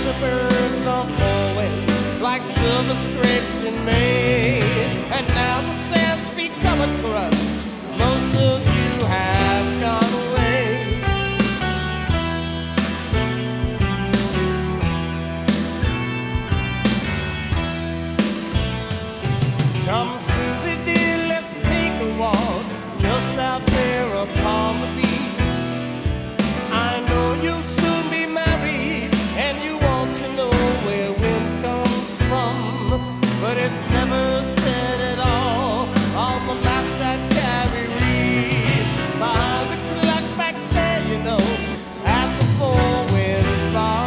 of birds on four wings, like silver scrapes in May. And now the sand's become a crust. Most of you have gone away. Come, Susie dear, let's take a walk just out there upon the beach. I know you'll soon be married, and you want to know where wind comes from, but it's never said at all on the map that Carrie reads. Behind the clock back there, you know, at the Four Winds Bar.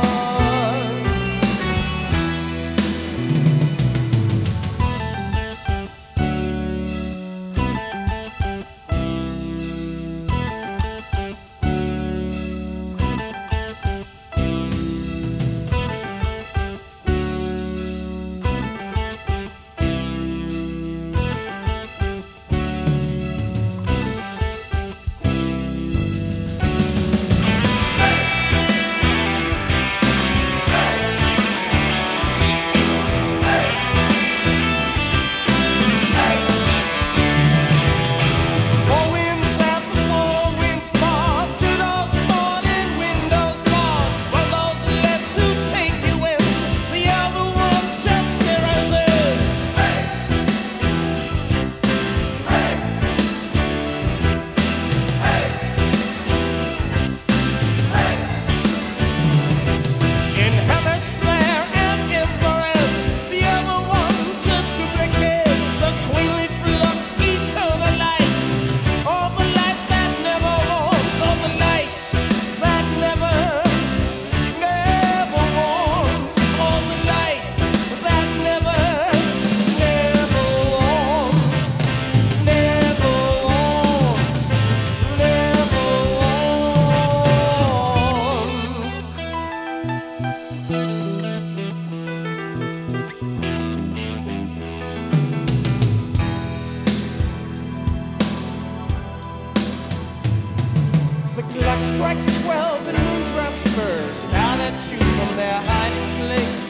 The clock strikes 12 and moondrops burst out at you from their hiding place.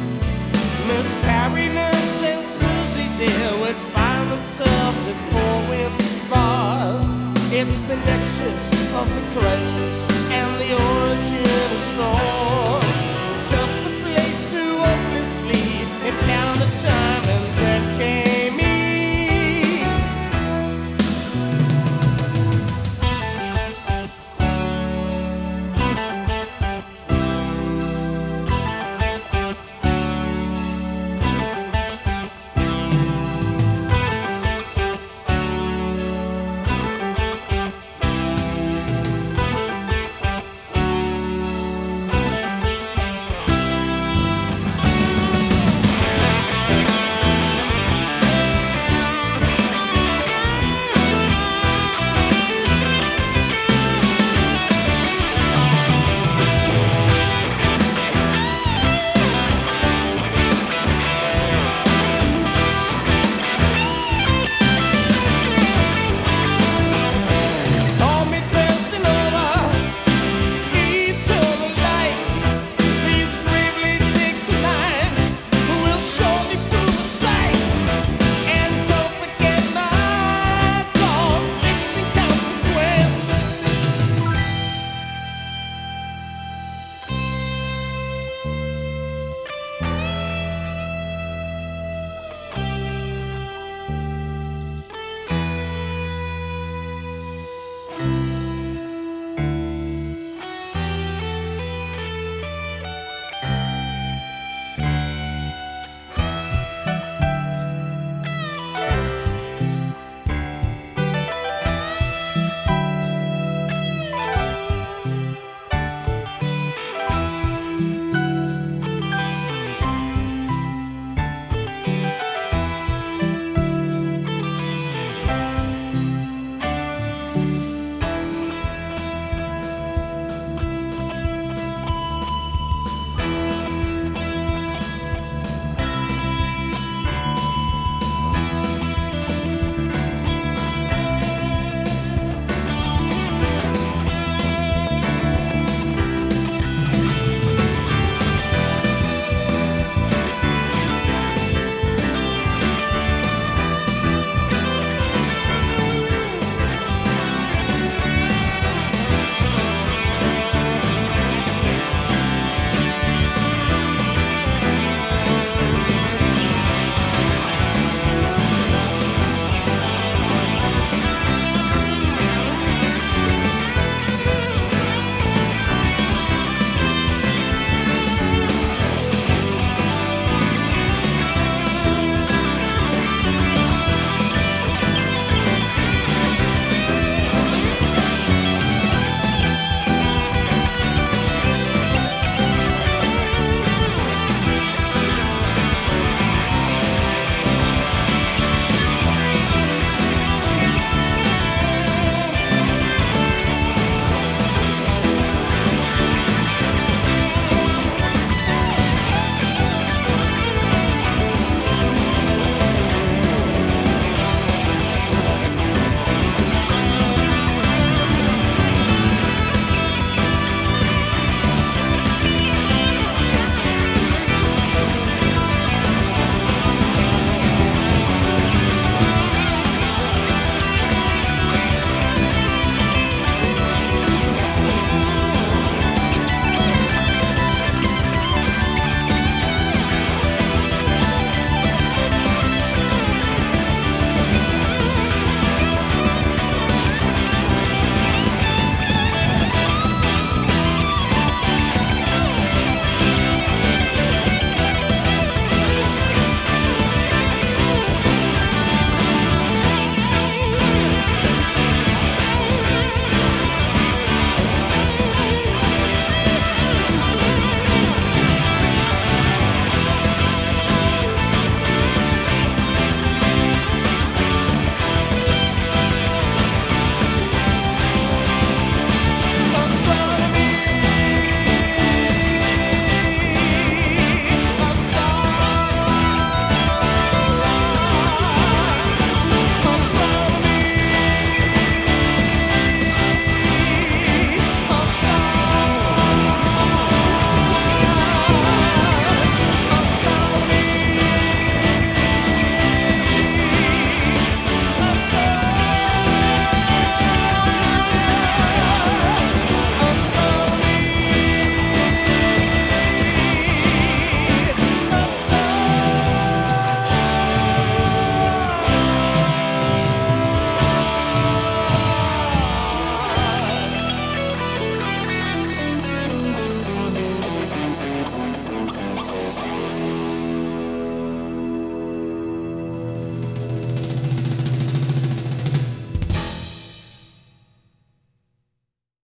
Miss Carrie, Nurse, and Susie dear would find themselves at Four Winds Bar. It's the nexus of the crisis and the origin of storm.